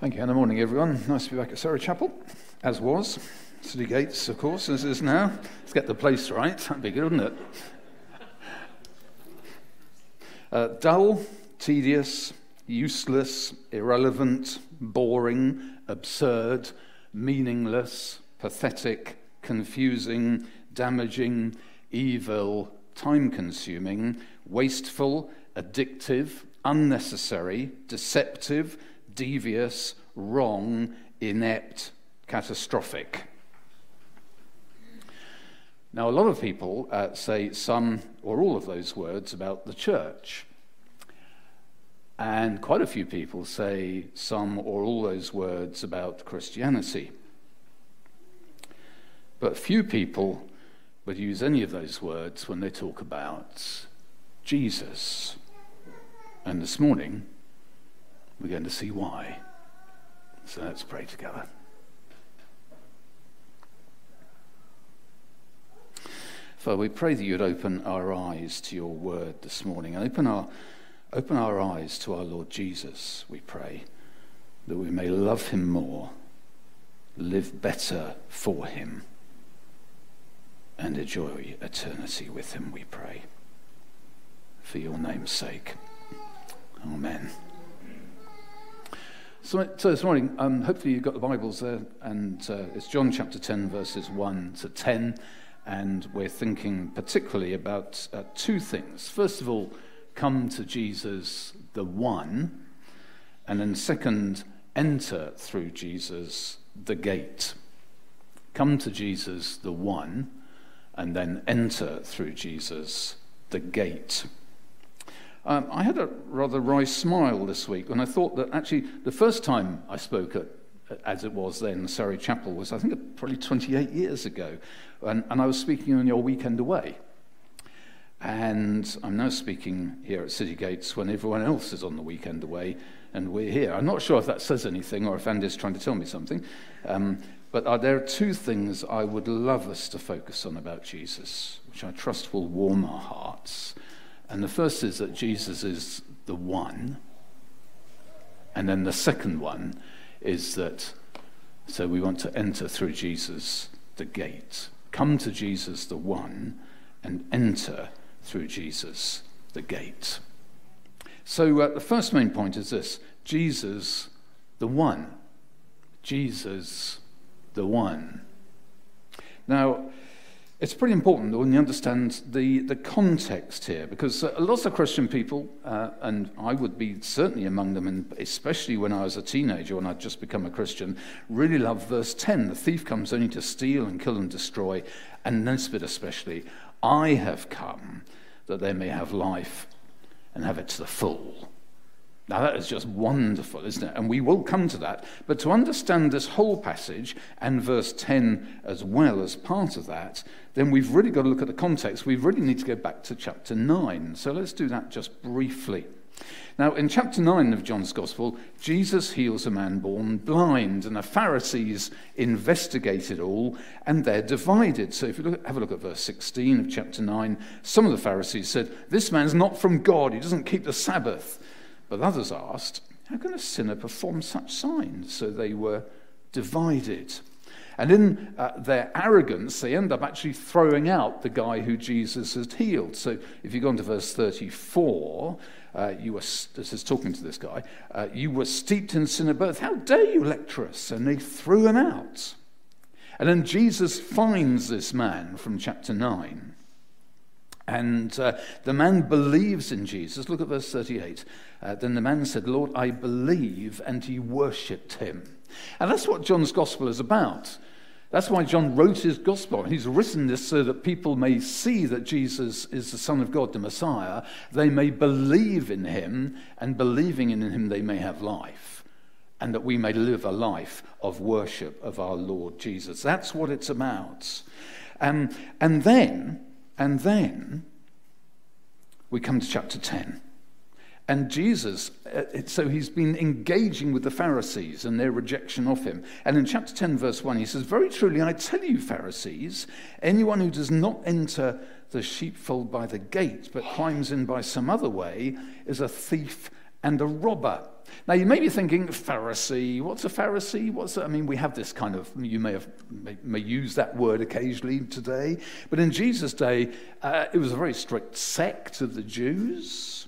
Thank you, and good morning, everyone. Nice to be back at Surrey Chapel, as was. City Gates, of course, as is now. Let's get the place right. That'd be good, wouldn't it? Dull, tedious, useless, irrelevant, boring, absurd, meaningless, pathetic, confusing, damaging, evil, time-consuming, wasteful, addictive, unnecessary, deceptive, devious, wrong, inept, catastrophic. Now, a lot of people say some or all of those words about the church. And quite a few people say some or all those words about Christianity. But few people would use any of those words when they talk about Jesus. And this morning, we're going to see why. So let's pray together. Father, we pray that you'd open our eyes to your word this morning and open our eyes to our Lord Jesus, we pray, that we may love him more, live better for him, and enjoy eternity with him, we pray. For your name's sake. Amen. So this morning, hopefully you've got the Bibles there, and it's John chapter 10, verses 1 to 10, and we're thinking particularly about two things. First of all, come to Jesus, the one, and then second, enter through Jesus, the gate. Come to Jesus, the one, and then enter through Jesus, the gate. I had a rather wry smile this week when I thought that actually the first time I spoke as it was then, Surrey Chapel, was I think probably 28 years ago, and I was speaking on your weekend away. And I'm now speaking here at City Gates when everyone else is on the weekend away, and we're here. I'm not sure if that says anything or if Andy's trying to tell me something, but there are two things I would love us to focus on about Jesus, which I trust will warm our hearts. And the first is that Jesus is the one. And then the second one is that, so we want to enter through Jesus, the gate. Come to Jesus, the one, and enter through Jesus, the gate. So the first main point is this: Jesus, the one. Jesus, the one. Now, it's pretty important when you understand the context here, because lots of Christian people, and I would be certainly among them, and especially when I was a teenager, when I'd just become a Christian, really love verse 10. The thief comes only to steal and kill and destroy, and this bit especially, I have come that they may have life and have it to the full. Now that is just wonderful, isn't it? And we will come to that. But to understand this whole passage and verse 10 as well as part of that, then we've really got to look at the context. We really need to go back to chapter 9. So let's do that just briefly. Now, in chapter 9 of John's Gospel, Jesus heals a man born blind, and the Pharisees investigate it all, and they're divided. So if you have a look at verse 16 of chapter 9, some of the Pharisees said, "This man's not from God, he doesn't keep the Sabbath." But others asked, "How can a sinner perform such signs?" So they were divided. And in their arrogance, they end up actually throwing out the guy who Jesus had healed. So if you go on to verse 34, this is talking to this guy, "You were steeped in sin of birth. How dare you lecture us?" And they threw him out. And then Jesus finds this man from chapter 9. And the man believes in Jesus. Look at verse 38. Then the man said, "Lord, I believe," and he worshipped him. And that's what John's gospel is about. That's why John wrote his gospel. He's written this so that people may see that Jesus is the Son of God, the Messiah. They may believe in him, and believing in him they may have life. And that we may live a life of worship of our Lord Jesus. That's what it's about. And then we come to chapter 10. And Jesus, so he's been engaging with the Pharisees and their rejection of him. And in chapter 10, verse 1, he says, "Very truly, I tell you, Pharisees, anyone who does not enter the sheepfold by the gate, but climbs in by some other way, is a thief and a robber. Now, you may be thinking, Pharisee, what's a Pharisee? We have this kind of, you may use that word occasionally today, but in Jesus' day, it was a very strict sect of the Jews.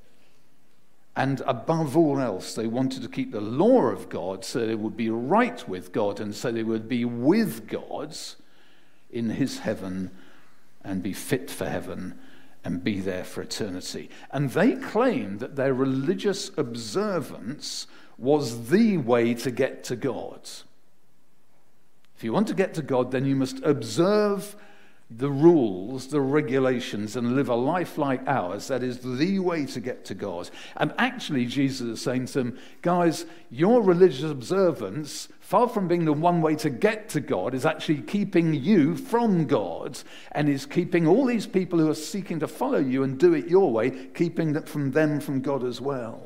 And above all else, they wanted to keep the law of God so they would be right with God and so they would be with God in his heaven and be fit for heaven and be there for eternity. And they claimed that their religious observance was the way to get to God. If you want to get to God, then you must observe the rules, the regulations, and live a life like ours. That is the way to get to God. And actually, Jesus is saying to them, guys, your religious observance, far from being the one way to get to God, is actually keeping you from God, and is keeping all these people who are seeking to follow you and do it your way, keeping them from God as well.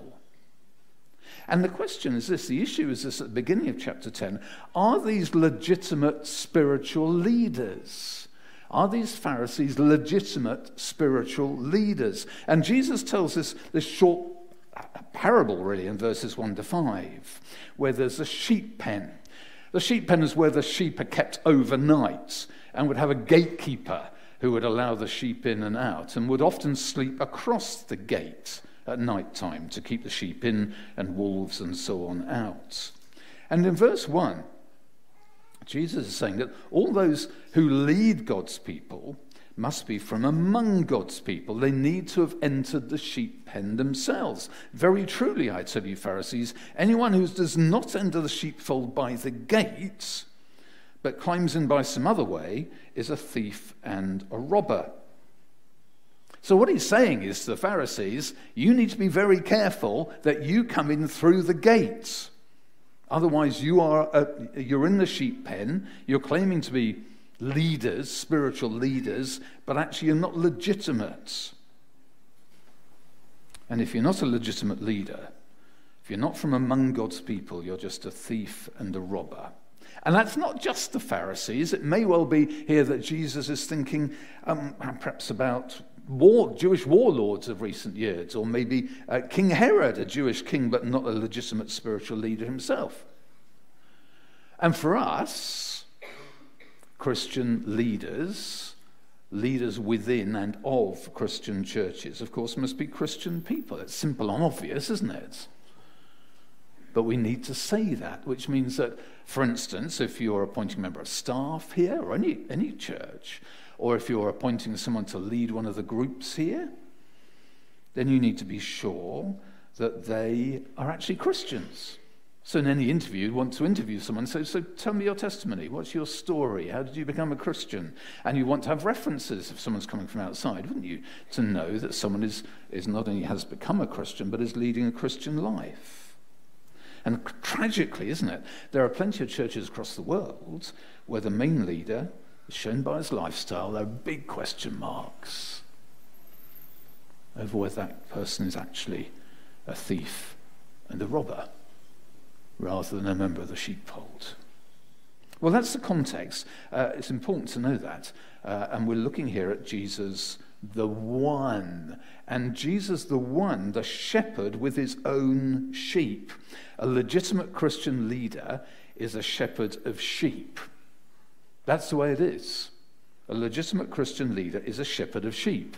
And the question is this, the issue is this at the beginning of chapter 10, are these legitimate spiritual leaders? Are these Pharisees legitimate spiritual leaders? And Jesus tells us this short parable, really, in verses 1 to 5, where there's a sheep pen. The sheep pen is where the sheep are kept overnight and would have a gatekeeper who would allow the sheep in and out and would often sleep across the gate at night time to keep the sheep in and wolves and so on out. And in verse 1, Jesus is saying that all those who lead God's people must be from among God's people. They need to have entered the sheep pen themselves. Very truly, I tell you, Pharisees, anyone who does not enter the sheepfold by the gate, but climbs in by some other way, is a thief and a robber. So what he's saying is to the Pharisees, you need to be very careful that you come in through the gates. Otherwise, you're in the sheep pen, you're claiming to be leaders, spiritual leaders, but actually you're not legitimate. And if you're not a legitimate leader, if you're not from among God's people, you're just a thief and a robber. And that's not just the Pharisees. It may well be here that Jesus is thinking perhaps about Jewish warlords of recent years, or maybe King Herod, a Jewish king, but not a legitimate spiritual leader himself. And for us, Christian leaders within and of Christian churches, of course, must be Christian people. It's simple and obvious, isn't it? But we need to say that, which means that, for instance, if you're appointing a member of staff here, or any church, or if you're appointing someone to lead one of the groups here, then you need to be sure that they are actually Christians. So in any interview, you want to interview someone, so tell me your testimony. What's your story? How did you become a Christian? And you want to have references if someone's coming from outside, wouldn't you? To know that someone is not only has become a Christian, but is leading a Christian life. And tragically, isn't it, there are plenty of churches across the world where the main leader, shown by his lifestyle, there are big question marks over whether that person is actually a thief and a robber rather than a member of the sheepfold. Well, that's the context. It's important to know that. And we're looking here at Jesus the one. And Jesus the one, the shepherd with his own sheep. A legitimate Christian leader is a shepherd of sheep. That's the way it is. A legitimate Christian leader is a shepherd of sheep.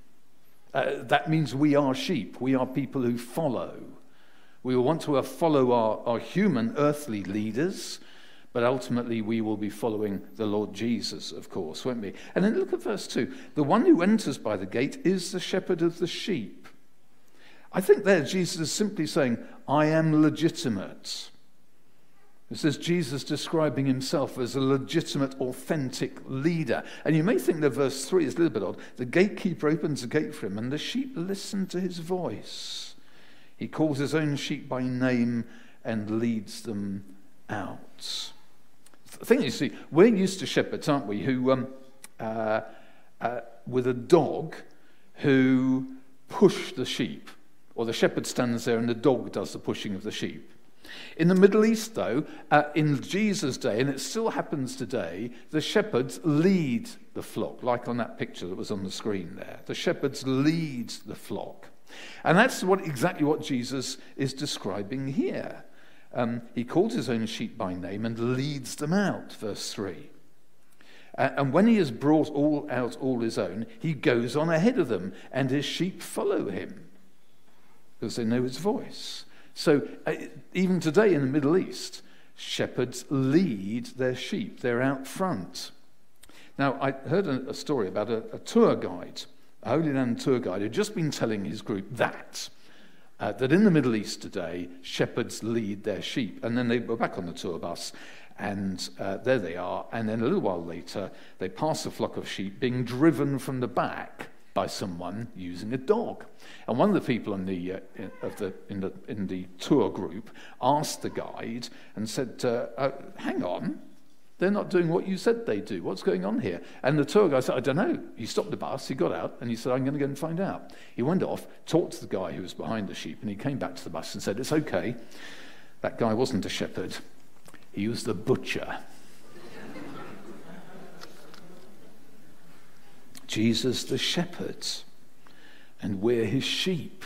That means we are sheep. We are people who follow. We will want to follow our human, earthly leaders, but ultimately we will be following the Lord Jesus, of course, won't we? And then look at verse 2. The one who enters by the gate is the shepherd of the sheep. I think there Jesus is simply saying, I am legitimate. This is Jesus describing himself as a legitimate, authentic leader. And you may think that verse 3 is a little bit odd. The gatekeeper opens the gate for him, and the sheep listen to his voice. He calls his own sheep by name and leads them out. The thing is, see, we're used to shepherds, aren't we, who, with a dog, who push the sheep. Or the shepherd stands there and the dog does the pushing of the sheep. In the Middle East, though, in Jesus' day, and it still happens today, the shepherds lead the flock, like on that picture that was on the screen there. The shepherds lead the flock. And that's exactly what Jesus is describing here. He calls his own sheep by name and leads them out, verse 3. And when he has brought all his own, he goes on ahead of them, and his sheep follow him because they know his voice. So even today in the Middle East, shepherds lead their sheep. They're out front. Now, I heard a story about a tour guide, a Holy Land tour guide, who'd just been telling his group that in the Middle East today, shepherds lead their sheep. And then they were back on the tour bus, and there they are. And then a little while later, they pass a flock of sheep being driven from the back by someone using a dog. And one of the people in the tour group asked the guide and said, hang on, they're not doing what you said they do. What's going on here? And the tour guide said, I don't know. He stopped the bus, he got out, and he said, I'm going to go and find out. He went off, talked to the guy who was behind the sheep, and he came back to the bus and said, it's okay. That guy wasn't a shepherd. He was the butcher. Jesus the shepherd, and we're his sheep.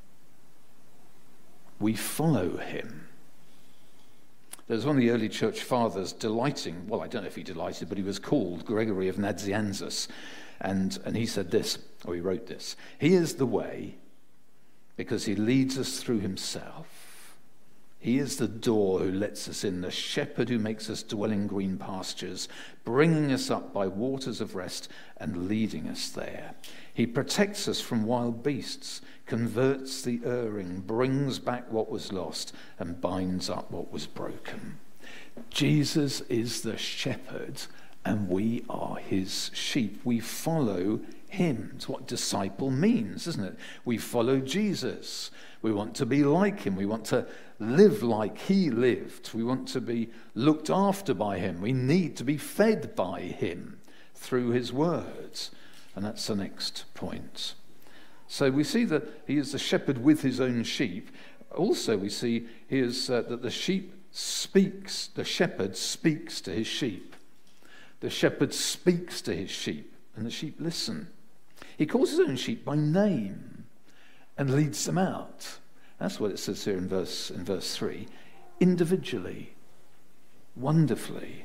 We follow him. There's one of the early church fathers delighting, well, I don't know if he delighted, but he was called Gregory of Nazianzus, and he said this, or he wrote this: he is the way because he leads us through himself. He is the door who lets us in, the shepherd who makes us dwell in green pastures, bringing us up by waters of rest and leading us there. He protects us from wild beasts, converts the erring, brings back what was lost, and binds up what was broken. Jesus is the shepherd, and we are his sheep. We follow him. It's what disciple means, isn't it? We follow Jesus. We want to be like him. We want to live like he lived. We want to be looked after by him. We need to be fed by him through his words. And that's the next point. So we see that he is the shepherd with his own sheep. Also we see that the shepherd speaks to his sheep. The shepherd speaks to his sheep, and the sheep listen. He calls his own sheep by name and leads them out. That's what it says here in verse 3. Individually, wonderfully.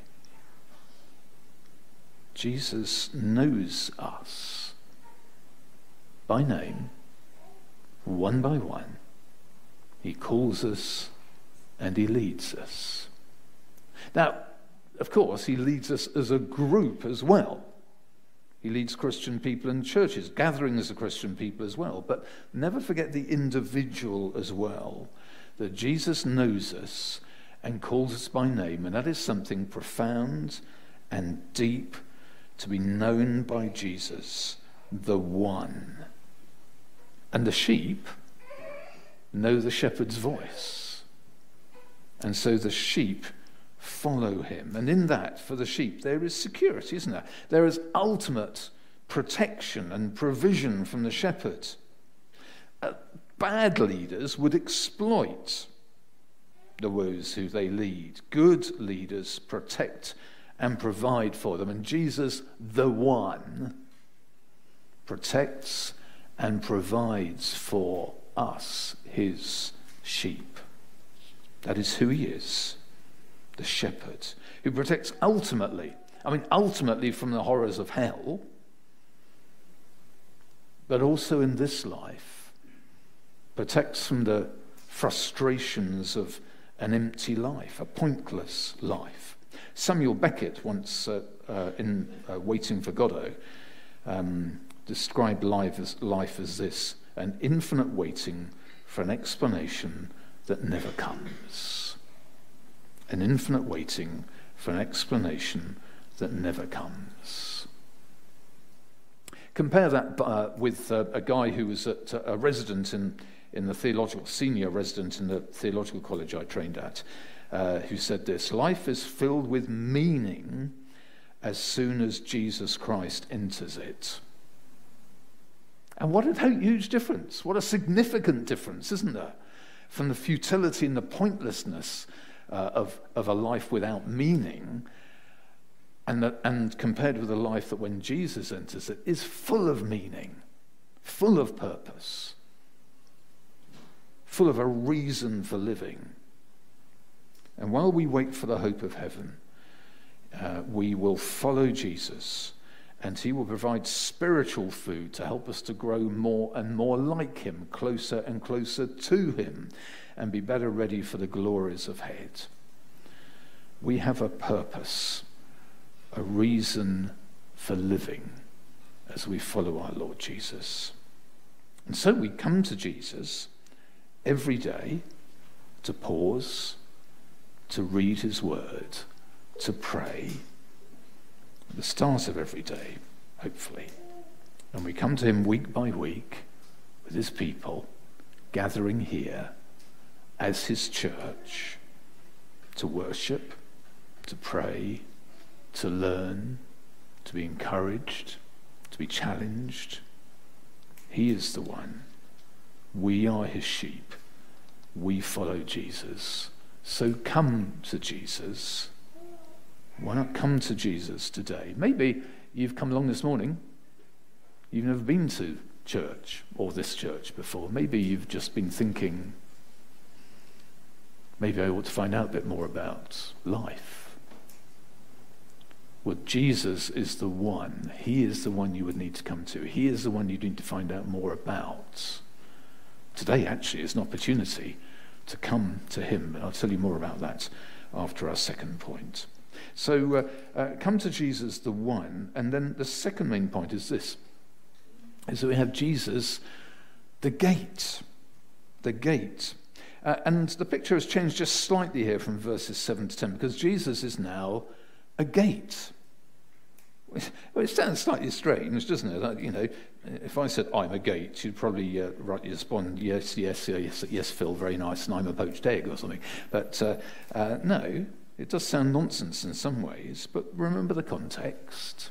Jesus knows us by name, one by one. He calls us and he leads us. Now, of course, he leads us as a group as well. He leads Christian people in churches, gathering as a Christian people as well. But never forget the individual as well, that Jesus knows us and calls us by name, and that is something profound and deep to be known by Jesus, the one. And the sheep know the shepherd's voice. And so the sheep follow him. And in that, for the sheep, there is security, isn't there? There is ultimate protection and provision from the shepherd. Bad leaders would exploit those who they lead. Good leaders protect and provide for them. And Jesus, the one, protects and provides for us, his sheep. That is who he is. The shepherd, who protects ultimately from the horrors of hell, but also in this life, protects from the frustrations of an empty life, a pointless life. Samuel Beckett once, in Waiting for Godot, described life as this: an infinite waiting for an explanation that never comes. An infinite waiting for an explanation that never comes. Compare that with a guy who was a resident in the senior resident in the theological college I trained at, who said this: life is filled with meaning as soon as Jesus Christ enters it. And what a huge difference, what a significant difference, isn't there? From the futility and the pointlessness of a life without meaning, and compared with a life that when Jesus enters it is full of meaning, full of purpose, full of a reason for living. And while we wait for the hope of heaven, we will follow Jesus, and he will provide spiritual food to help us to grow more and more like him, closer and closer to him, and be better ready for the glories ahead. We have a purpose, a reason for living as we follow our Lord Jesus. And so we come to Jesus every day to pause, to read his word, to pray, at the start of every day, hopefully. And we come to him week by week with his people, gathering here as his church to worship, to pray, to learn, to be encouraged, to be challenged. He is the one. We are his sheep. We follow Jesus. So come to Jesus. Why not come to Jesus today? Maybe you've come along this morning. You've never been to church or this church before. Maybe you've just been thinking, maybe I ought to find out a bit more about life. Well, Jesus is the one. He is the one you would need to come to. He is the one you need to find out more about. Today, actually, is an opportunity to come to him. And I'll tell you more about that after our second point. So come to Jesus, the one. And then the second main point is this, is that we have Jesus, the gate. The gate. And the picture has changed just slightly here from verses 7 to 10, because Jesus is now a gate. Well, it sounds slightly strange, doesn't it? Like, you know, if I said I'm a gate, you'd probably rightly respond, yes, Phil, very nice, and I'm a poached egg or something. But no, it does sound nonsense in some ways, but remember the context.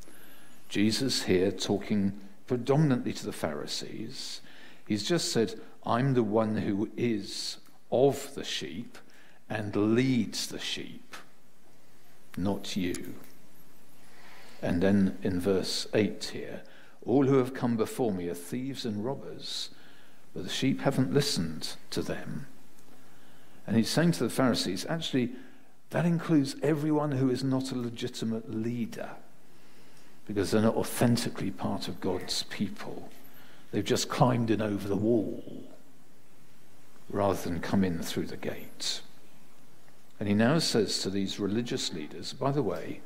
Jesus here talking predominantly to the Pharisees. He's just said, I'm the one who is of the sheep and leads the sheep, not you. And then in verse 8 here, all who have come before me are thieves and robbers, but the sheep haven't listened to them. And he's saying to the Pharisees, actually, that includes everyone who is not a legitimate leader, because they're not authentically part of God's people. They've just climbed in over the wall rather than come in through the gate. And he now says to these religious leaders, by the way,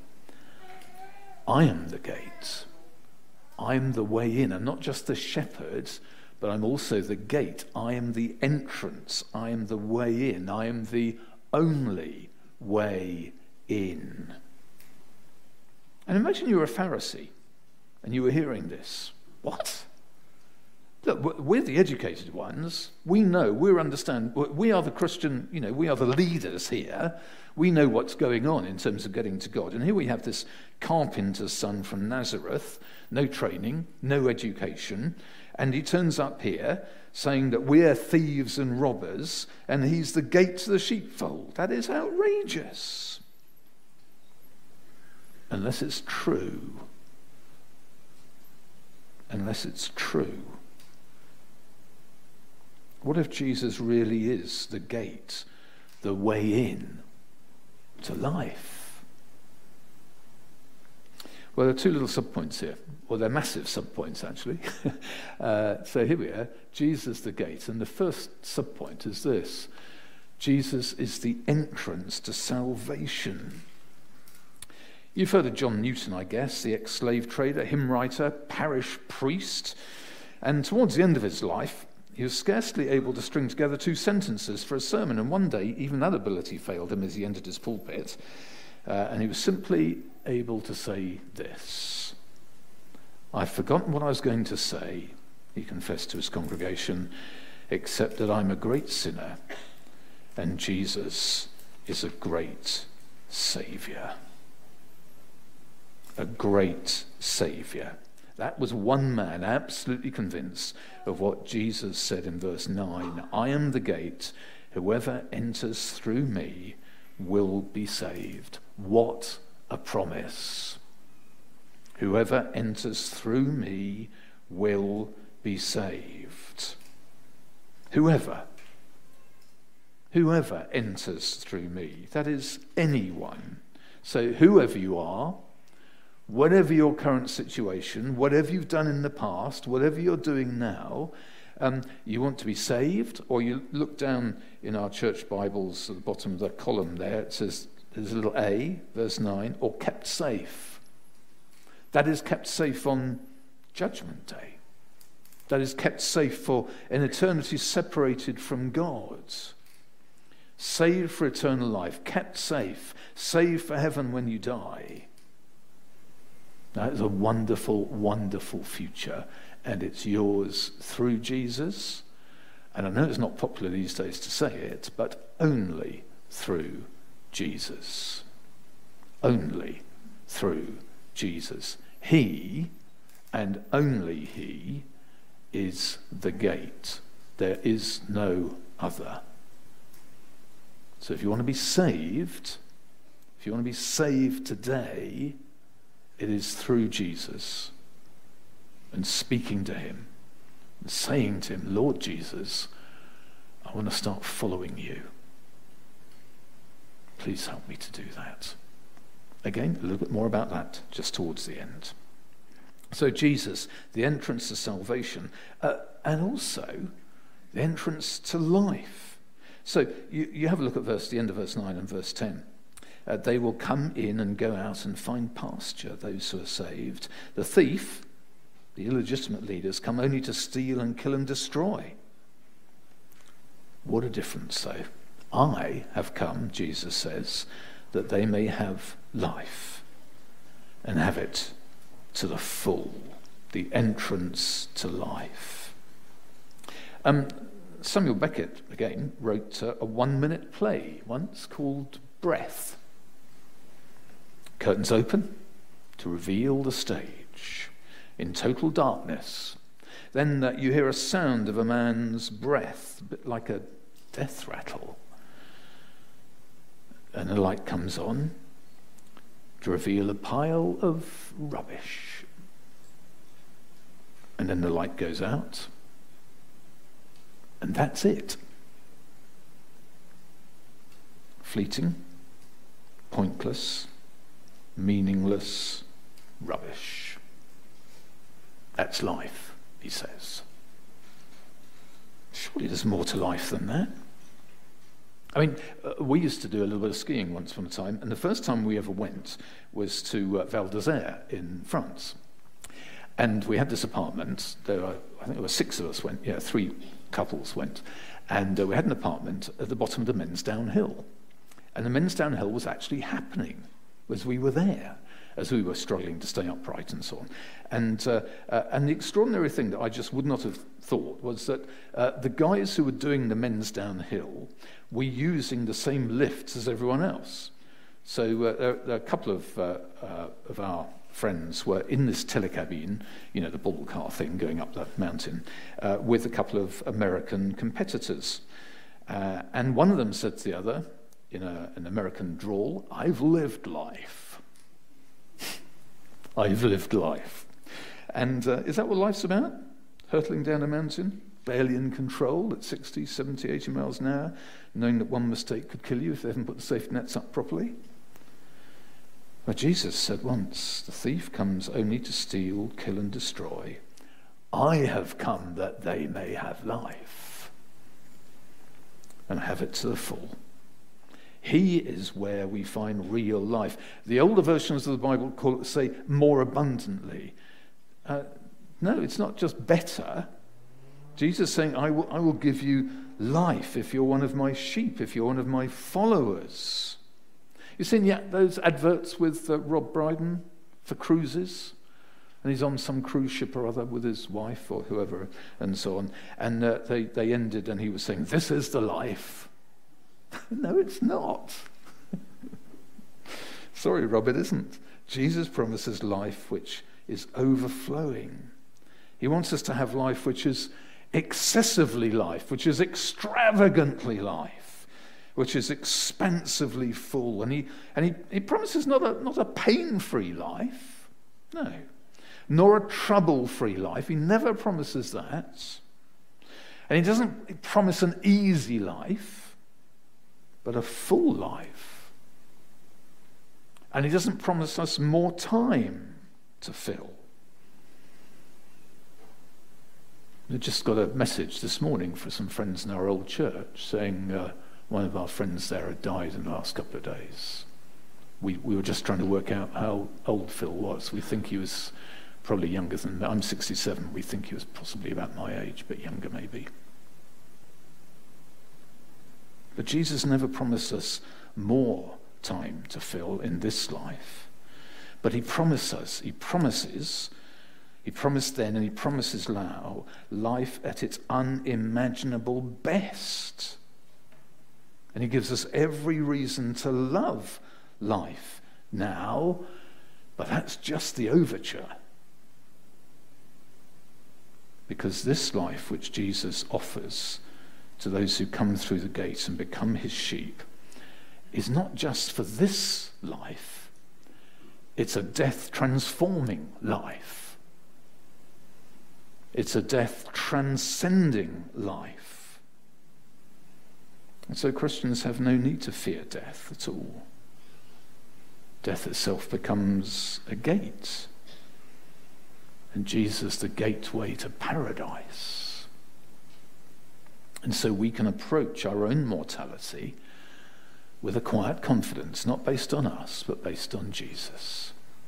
I am the gate. I'm the way in. I'm not just the shepherd, but I'm also the gate. I am the entrance. I am the way in. I am the only way in. And imagine you were a Pharisee and you were hearing this. What? Look, we're the educated ones. We know, we understand. We are the Christian, we are the leaders here. We know what's going on in terms of getting to God. And here we have this carpenter's son from Nazareth, no training, no education. And he turns up here saying that we're thieves and robbers, and he's the gate to the sheepfold. That is outrageous. Unless it's true. Unless it's true. What if Jesus really is the gate, the way in to life? Well, there are two little subpoints here. Well, they're massive subpoints, actually. So here we are, Jesus the gate. And the first subpoint is this. Jesus is the entrance to salvation. You've heard of John Newton, I guess, the ex-slave trader, hymn writer, parish priest. And towards the end of his life, he was scarcely able to string together two sentences for a sermon, and one day even that ability failed him as he entered his pulpit, and he was simply able to say this. I've forgotten what I was going to say, he confessed to his congregation, except that I'm a great sinner, and Jesus is a great Saviour. A great Saviour. That was one man absolutely convinced of what Jesus said in verse 9. I am the gate. Whoever enters through me will be saved. What a promise. Whoever enters through me will be saved. Whoever. whoever enters through me. That is anyone. So whoever you are, whatever your current situation, whatever you've done in the past, whatever you're doing now, you want to be saved, or you look down in our church Bibles at the bottom of the column there, it says, there's a little A, verse 9, or kept safe. That is kept safe on Judgment Day. That is kept safe for an eternity separated from God. Saved for eternal life, kept safe, saved for heaven when you die. That is a wonderful, wonderful future, and it's yours through Jesus. And I know it's not popular these days to say it, but only through Jesus. Only through Jesus. He, and only he, is the gate. There is no other. So if you want to be saved, today, it is through Jesus and speaking to him and saying to him, Lord Jesus, I want to start following you. Please help me to do that. Again, a little bit more about that just towards the end. So Jesus, the entrance to salvation, and also the entrance to life. So you have a look at the end of verse 9 and verse 10. They will come in and go out and find pasture, those who are saved. The thief, the illegitimate leaders, come only to steal and kill and destroy. What a difference, though. I have come, Jesus says, that they may have life and have it to the full, the entrance to life. Samuel Beckett, again, wrote a 1-minute play once called Breath. Curtains open to reveal the stage in total darkness. Then you hear a sound of a man's breath, a bit like a death rattle. And the light comes on to reveal a pile of rubbish. And then the light goes out. And that's it. Fleeting, pointless, meaningless rubbish. That's life, he says. Surely there's more to life than that. I mean, we used to do a little bit of skiing once upon a time, and the first time we ever went was to Val d'Isère in France. And we had this apartment. I think there were 6 of us went. 3 couples went. And we had an apartment at the bottom of the men's downhill. And the men's downhill was actually happening as we were there, as we were struggling to stay upright and so on. And the extraordinary thing that I just would not have thought was that the guys who were doing the men's downhill were using the same lifts as everyone else. So a couple of our friends were in this telecabine, the bubble car thing going up that mountain, with a couple of American competitors. And one of them said to the other, in an American drawl, "I've lived life." I've lived life. And is that what life's about? Hurtling down a mountain, barely in control at 60, 70, 80 miles an hour, knowing that one mistake could kill you if they haven't put the safety nets up properly? Well, Jesus said once, the thief comes only to steal, kill, and destroy. I have come that they may have life and have it to the full. He is where we find real life. The older versions of the Bible say more abundantly. No, it's not just better. Jesus is saying, I will give you life if you're one of my sheep, if you're one of my followers. You've seen those adverts with Rob Brydon for cruises? And he's on some cruise ship or other with his wife or whoever and so on. And they ended and he was saying, "This is the life." No, it's not. Sorry, Rob, it isn't. Jesus promises life which is overflowing. He wants us to have life which is excessively life, which is extravagantly life, which is expansively full. And he promises not a pain-free life, no, nor a trouble-free life. He never promises that. And he doesn't promise an easy life. but a full life. And he doesn't promise us more time to fill. We just got a message this morning for some friends in our old church saying one of our friends there had died in the last couple of days. We were just trying to work out how old Phil was. We think he was probably younger than me. I'm 67. We think he was possibly about my age, but younger maybe. But Jesus never promised us more time to fill in this life. But he promised then and he promises now, life at its unimaginable best. And he gives us every reason to love life now, but that's just the overture. Because this life which Jesus offers to those who come through the gate and become his sheep is not just for this life, it's a death-transforming life. It's a death-transcending life. And so Christians have no need to fear death at all. Death itself becomes a gate, and Jesus the gateway to paradise. And so we can approach our own mortality with a quiet confidence, not based on us, but based on Jesus.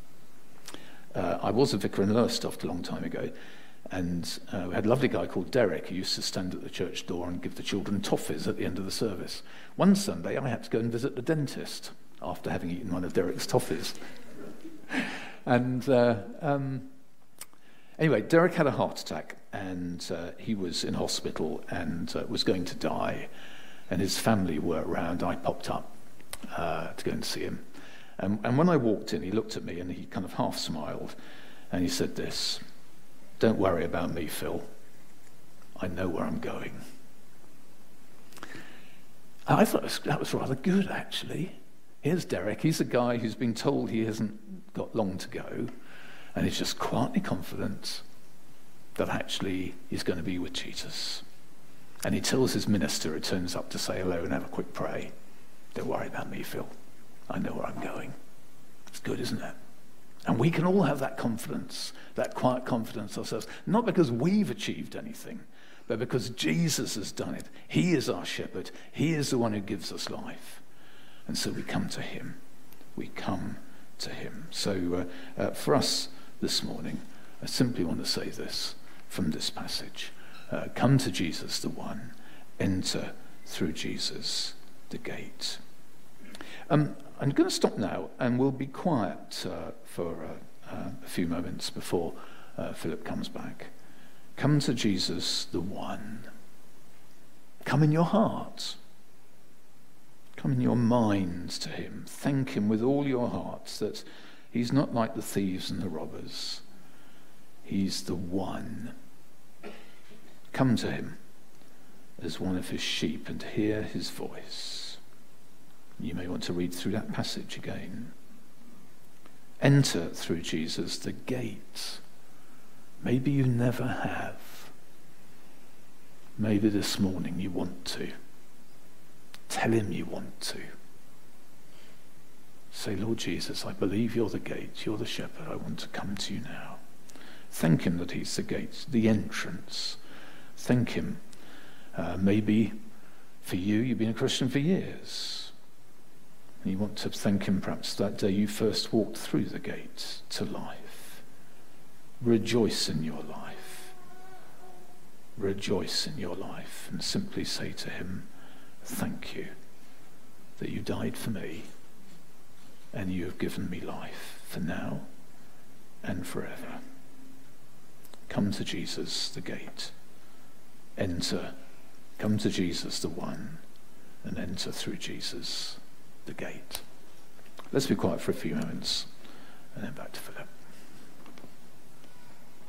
I was a vicar in Lowestoft a long time ago, and we had a lovely guy called Derek who used to stand at the church door and give the children toffees at the end of the service. One Sunday I had to go and visit the dentist after having eaten one of Derek's toffees. And anyway, Derek had a heart attack, and he was in hospital and was going to die. And his family were around. I popped up to go and see him. And when I walked in, he looked at me and he kind of half smiled. And he said this, "Don't worry about me, Phil. I know where I'm going." And I thought that was rather good, actually. Here's Derek. He's a guy who's been told he hasn't got long to go. And he's just quietly confident that actually he's going to be with Jesus. And he tells his minister who turns up to say hello and have a quick pray, "Don't worry about me, Phil. I know where I'm going." It's good, isn't it? And we can all have that confidence, that quiet confidence ourselves, not because we've achieved anything, but because Jesus has done it. He is our shepherd. He is the one who gives us life. And so we come to him. We come to him. So for us this morning, I simply want to say this from this passage. Come to Jesus, the one. Enter through Jesus, the gate. I'm going to stop now, and we'll be quiet for a few moments before Philip comes back. Come to Jesus, the one. Come in your heart. Come in your mind to him. Thank him with all your hearts that he's not like the thieves and the robbers. He's the one. Come to him as one of his sheep and hear his voice. You may want to read through that passage again. Enter through Jesus the gate. Maybe you never have. Maybe this morning you want to. Tell him you want to. Say, "Lord Jesus, I believe you're the gate. You're the shepherd. I want to come to you now." Thank him that he's the gate, the entrance. Thank him. Maybe for you, you've been a Christian for years. And you want to thank him perhaps that day you first walked through the gate to life. Rejoice in your life. Rejoice in your life and simply say to him, "Thank you that you died for me and you have given me life for now and forever." Come to Jesus, the gate. Enter. Come to Jesus, the one, and enter through Jesus, the gate. Let's be quiet for a few moments and then back to Philip.